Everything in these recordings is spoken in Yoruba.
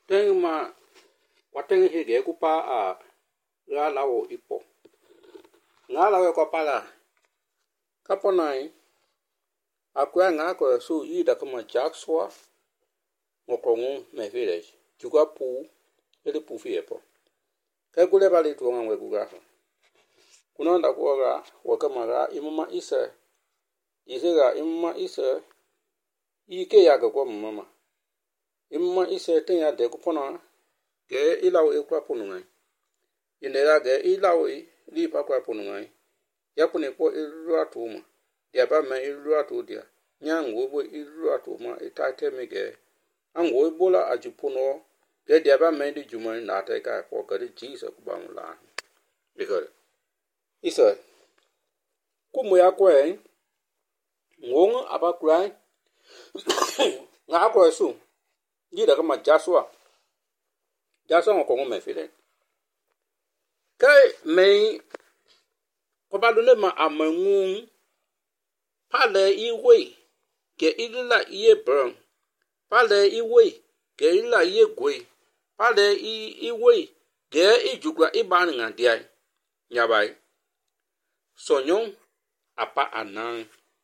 Teng ma wateng hege kupa a la lao ipo. Nga lao ko pala. Kaponai akwa nga ko su yi da kama jakswa ngokongu me village. Juga pu ele pu fi epo. Ka gule bali tu nga weguga. Kuna nda ko ga wakama ga imama isa. Isega imama isa ike ya ga ko mama. Imma ise ten ya de kupona ge ilaw e kwa ponu ngai inera ge ilaw e li pa kwa ponu ngai ya pone ko ilu atuma dia ba me ilu atu dia nyango bo ilu atuma ita teme ge ango bola ajupuno ge dia ba me di juma na ta ka ko ge Jesus ku ba mula because isa kumu ya ko en ngong abakrai nga ko su yi da kama Joshua ko ngome file kai mai ko balule ma amangun pale iwe ke ilila iye burn pale iwe ke ilila iye gwe pale iwe ke ijugwa ibani ngandia nyabai sonyon apa anan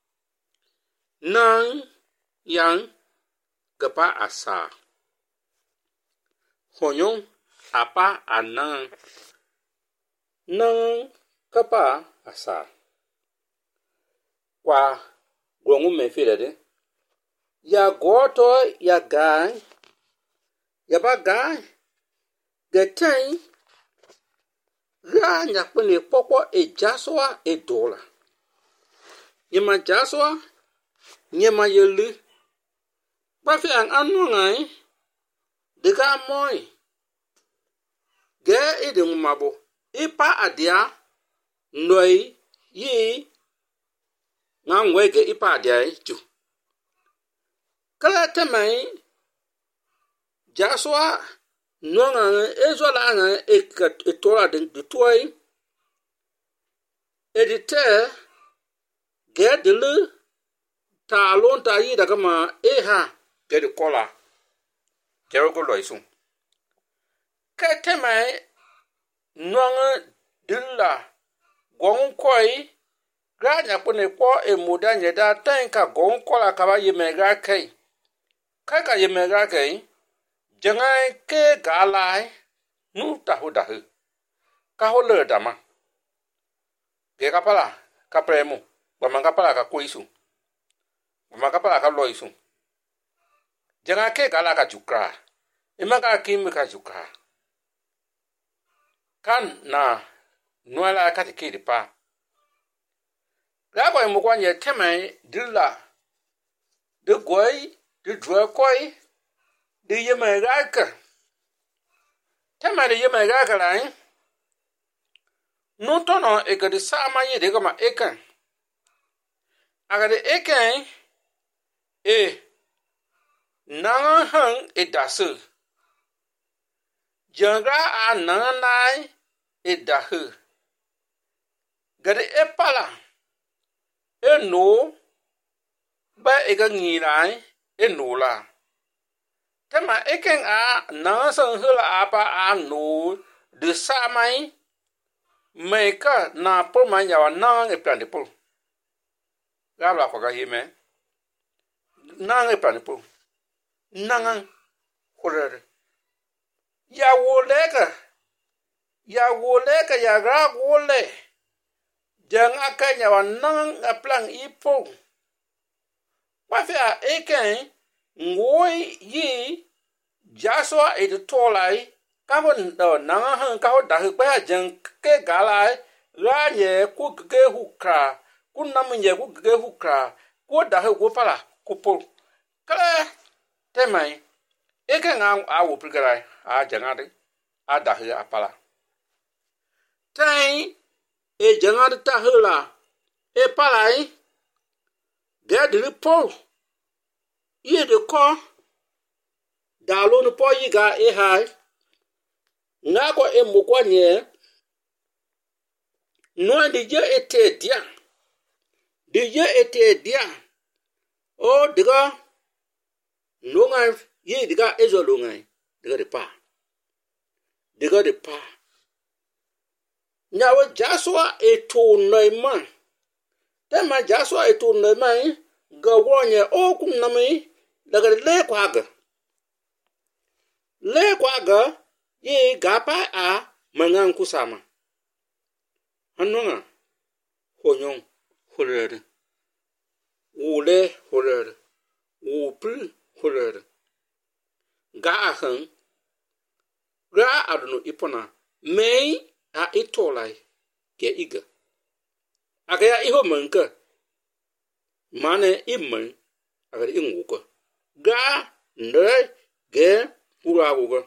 nan yang kepa asa honyon apa anan nan kepa asa kwa gongu mefile de ya goto ya gai ya ba gai de ten ra nyakpene popo e jaswa e dola nyema jaswa nyema yelu Bafi ang anu ngai dega moy ge ide mumabo ipa adia noi yi ngangwe ge ipa adia ju kala temai jaswa nonga ezola nga etola de toy edite ge delu ta lon ta yi daga ma eha de kola kero ko loisun ketema nuang dilla gong koi granya pone po e mudanye da tanka gong kola ka ba yeme ga kai ka yeme ga kai jangai ke galai nu ta hu da hu ka ho le da ma ke ka pala ka premu ba manga pala ka koisu ba manga pala ka loisun Jangan ke gala ka jukra. Imaka kim ka jukra. Kan na nuala ka te kiri pa. La ko mo kwanye temai dilla. De goi, de dro koi, de yema raka. Temai de yema raka lai. No tono e ka de sama ye de ma ekan. Aga de ekan Nang hang edasu. Janga a nanai edahu. Gade epala. No ba ega ngirai no la. Tema eken a nangsang hula apa a no de samai. Meka na pomanya wa nang eplanipul. Gabla kwa hime. Nang eplanipul. Nangan horere ya wolega ya gra wole jang akanya wa nangan aplang ipo wafia eken ngoi yi jaswa editolai kabon do nangan ka ho da pa jang ke galai la ye ku ge hukra ku namunye ku ge hukra ku da ho pala ku po kala Temai, eke nga awu prigarai a jangade a dahi apala. Tai e jangade tahula e palai gadri po ye de ko dalon po yiga e hai nga ko e mukwanye no de je ete dia o diga Lungai ye diga ezo lungai Diga de pa. Nyawo Joshua eto noima. Tema Joshua eto noima ga wonye okum nami daga le kwaga. Le kwaga ye gapa a mangan kusama. Hanonga honyon holere. Wule holere. Wupl holere. Ga ahan ga adunu ipona mei a itolai ke iga agaya iho manka mane imman agar inguka ga ndai ge uraguga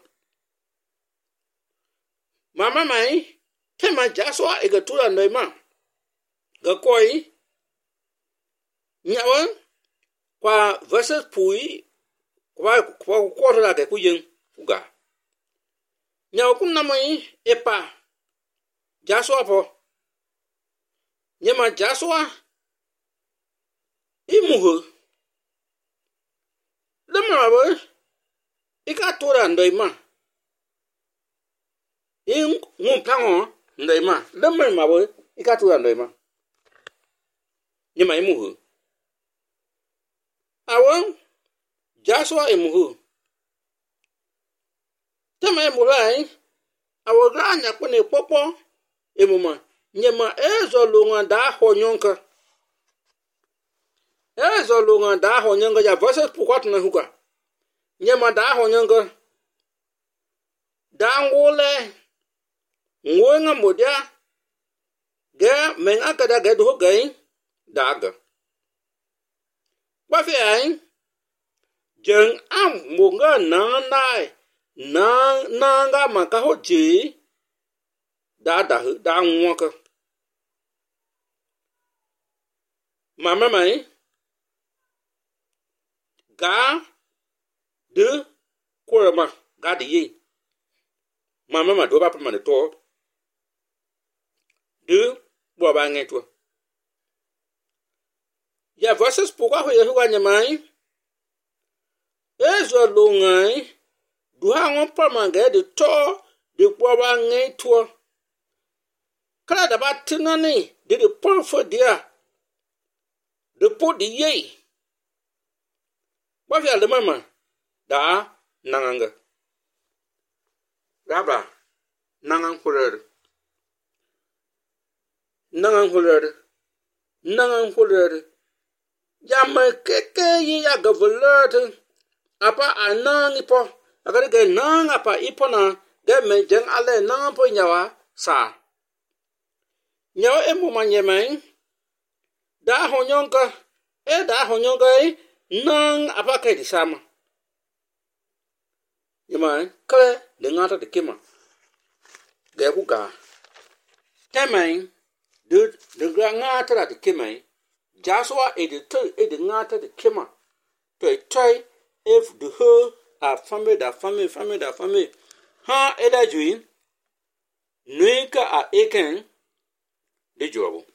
mama mai tema Joshua ega tura ndai ma ga koi nyawan kwa verses pui kwa kwora ga kuyen uga nyaw kun namai epa Joshua po nyema Joshua imuhu lemaba ika tora ndoima ngumpango ndoima lemaba ika tora ndoima nyema imuhu awon Joshua imuhu tema mulai awogranya kune popo emuma nyema ezolunga da honyonka ya verses pukwat na huka nyema da honyonka da ngole ngwenga modia ge menga kada ge do gai daga ba fi ai jeng am munga nanai nanga maka hoji da nwaka mama mai ga de korama ga de yi mama ma do ba pa man to de bo ba ngeto ya verses pourquoi ho yehuwa nyamai ezo lungai du ha won pa man ga de to de bo ba ngeto kala da ba tinani de porfo dia de po de ye ba fi ale mama da nanganga raba nangang holer ya ma keke yi ya gavolert apa anang ipo agare ge nang apa ipo na ge me jeng ale nang po nyawa sa nyaw emu manyemeng da honyonka nang apa ke di sama yema kale de ngata de kima ge ku ga temeng de ngata de kima Joshua e de ngata de kima to if the whole a family ha eda juin nuika a eken de jobo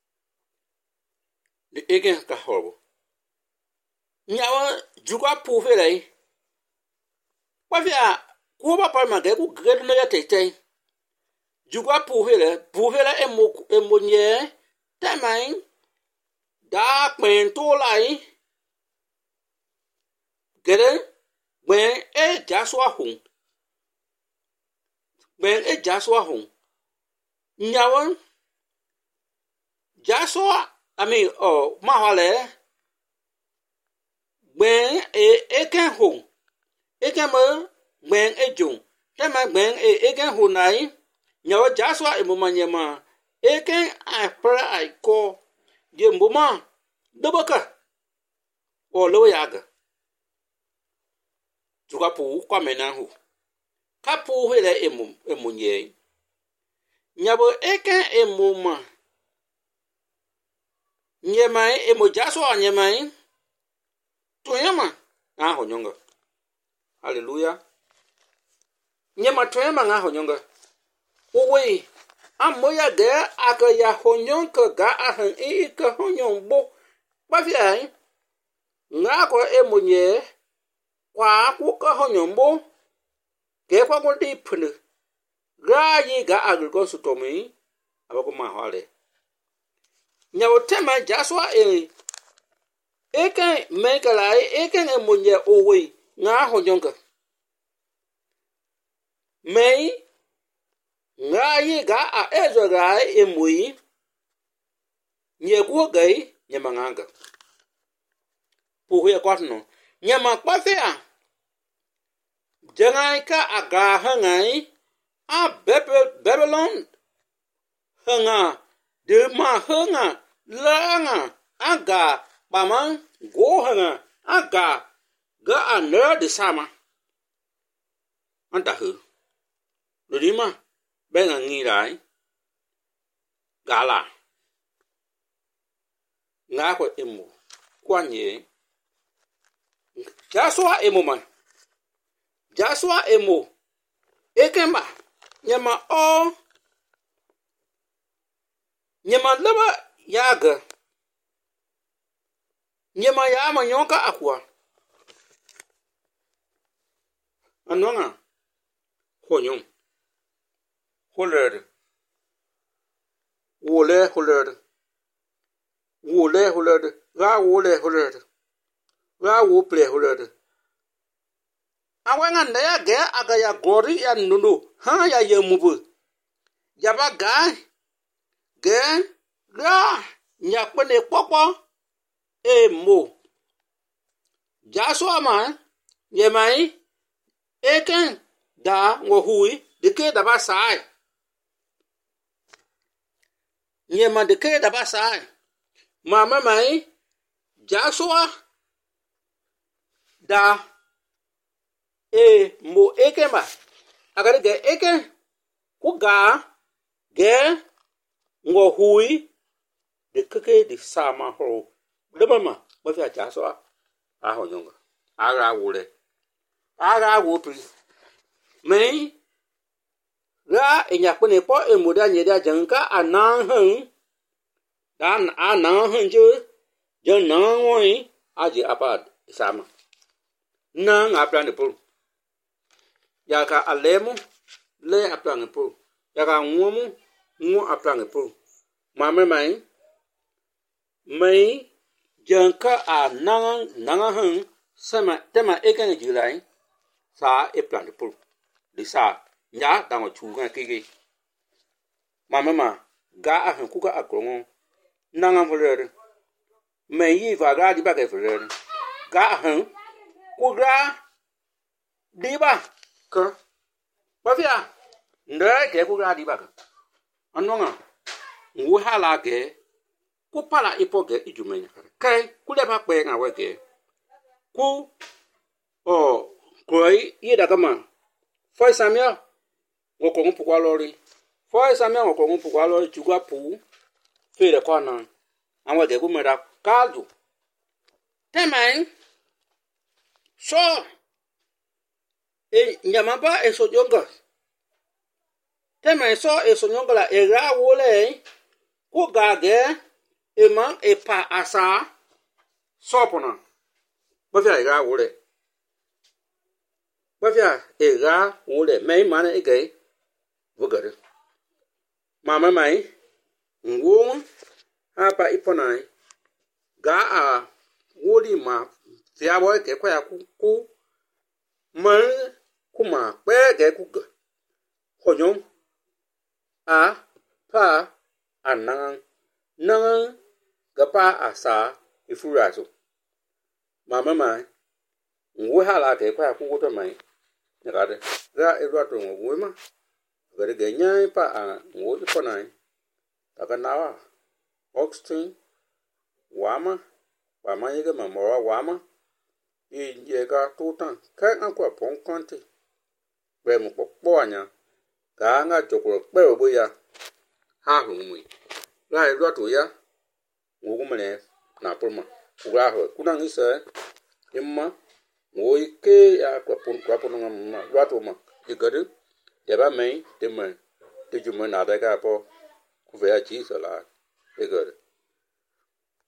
de eken ka horbo nyawa juga pufele kwa via kuba palma ge ku gredu no ya tete juga pufele emonye tamain da pen to lai gere when e Joshua hung nyawan Joshua mahale when eken hung eken mo when ejun tema when eken hunai nyawa Joshua emumanyema eken apra aiko je mbuma dobaka o lo yaga juga pu kwa menahu kapu hele emunye nyabo eken emuma nyemai Joshua nyemai toyama honyonga hallelujah nyema toyama honyonga owe amoya de aka ya honyonka ga ahan ika honyombo bafia ngako emunye kwa kuka honyombo ke kwa ko di phne ga yi ga agri ko su to mi abako ma hale nyawo tema jaswa eken mekalai eken emunye owe nga honjonga mei nga yi ga a ezo ga emui nye ku gai nyamanganga puwe kwatno nyama kwafia jangai ka aga hangai a Babylon hanga de ma hanga langa aga bamang go hanga aga ga aner de sama anta hu lima benga ngi rai gala nga ko emu kwanye jaswa emu ekema nyama o nyama laba yaga nyama ya manyonka akwa anonga honyon holer ga wo ple holer awanga ndaya ge aga ya gori ya nunu ha ya yemubu yaba ga ge ra nyakpene popo emo jaswa ma yemai eken da ngohui deke da ba sai yema deke da ba sai mama mai jaswa da mo eken ba agare ge eken ku ga ge ngohui deke di sama ho dama ba fa jaswa a ho nyonga ara wo pri mei ra enyakpene po emuda nyeda janka anan hun dan anan hun je nan woi aji apad sama na ngapla ne pul ya ka alemu le apla ne pul ya ka ngu apla ne pul mame mai janka anan hun sama tema eken jilai sa e plan de pul de sa nya dango chu ga kege mama ga a han ku ga akrongo nanga voler me yi va ga di ba ke voler ga han ku ga di ba ka ba fia nda ke ku ga di ba ka anonga ngu hala ke ku pala ipo ge ijumenya kai ku le ba pe nga we ke ku koi ye da kama foi samia ngoko ngupu kwa lori foi samia ngoko ngupu kwa lori chugwa pu fere kwana anwa de ku mera kaldu temen so nyamaba eso jonga temen so eso nyonga la era wole ku gage ema epa asa sopona bafia era wole bafia era wole mai mana ege vugare mama mai ngu hapa iponai ga a woli ma fia boy ke kwa ya ku man kuma pe ge ku honyon a pa anan nan ga pa asa ifurazo mama mai ngu hala ke kwa ku to mai ngade ga edwa to ngu ma gare ge nya pa a ngu iponai taka nawa oxtin wama wama yega mamora wama yega tutan ka akwa pon konti be mu popo anya ka nga jokoro pe obo ya ha hu mu la edwa to ya ngu mene na pulma ura ho kuna ngisa imma ngo ike ya kwa pon ngam dwa to ma igadu ya ba mai de man de jumo na da ga po ku ve ya ji sala igadu